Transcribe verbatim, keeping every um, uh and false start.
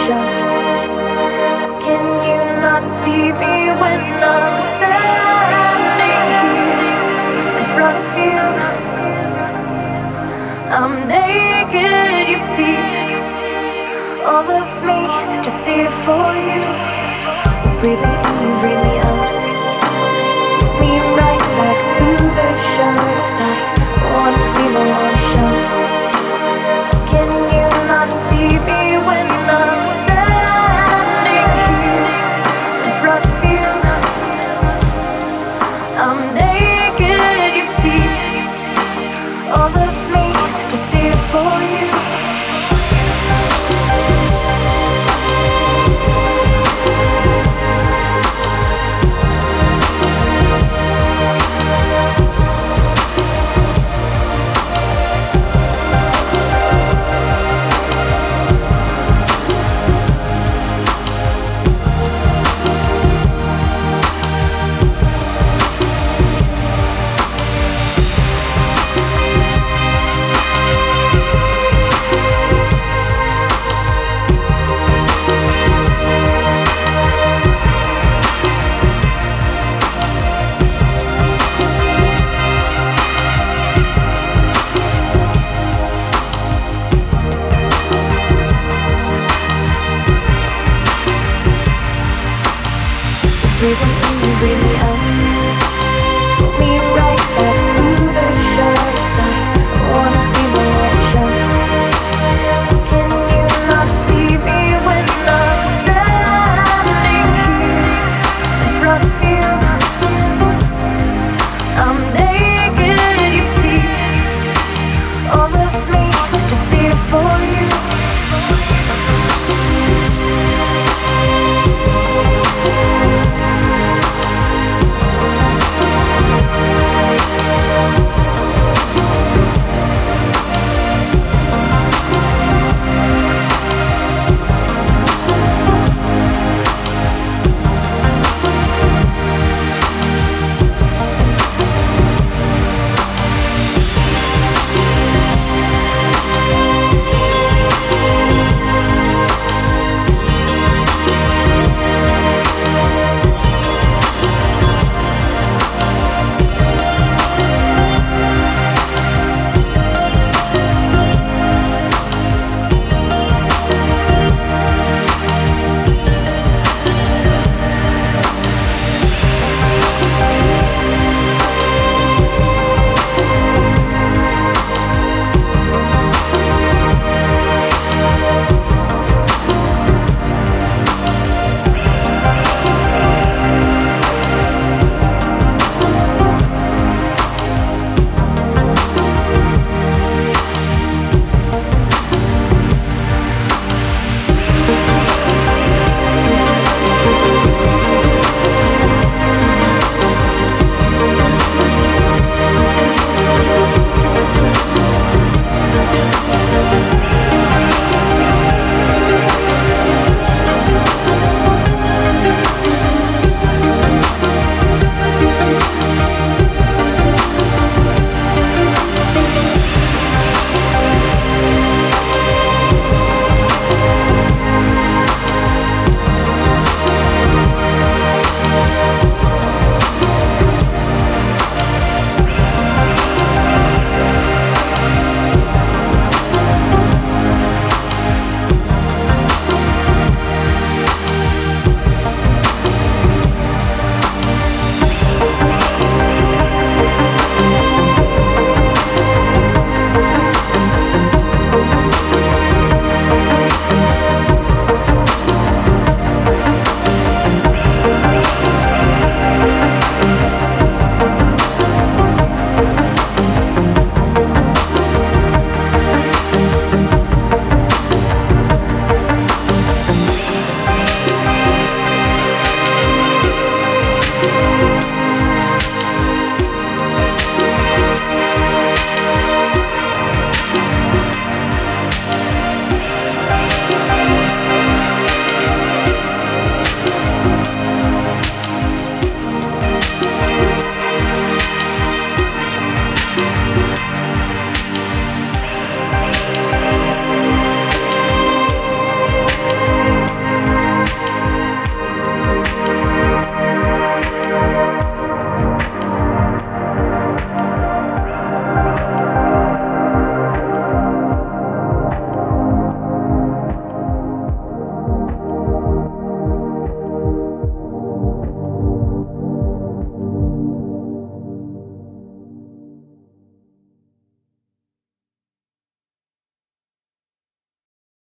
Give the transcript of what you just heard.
show. Can you not see me when I'm standing here in front of you? I'm naked, you see. All of me, just see it for you. Breathe me in, breathe me out. Take me right back to the shadows. I wanna scream, I wanna shout. Can you not see me when I'm standing here in front of you? I'm naked, you see. All of me, just see it for you. Breathe me in, breathe me out. Put me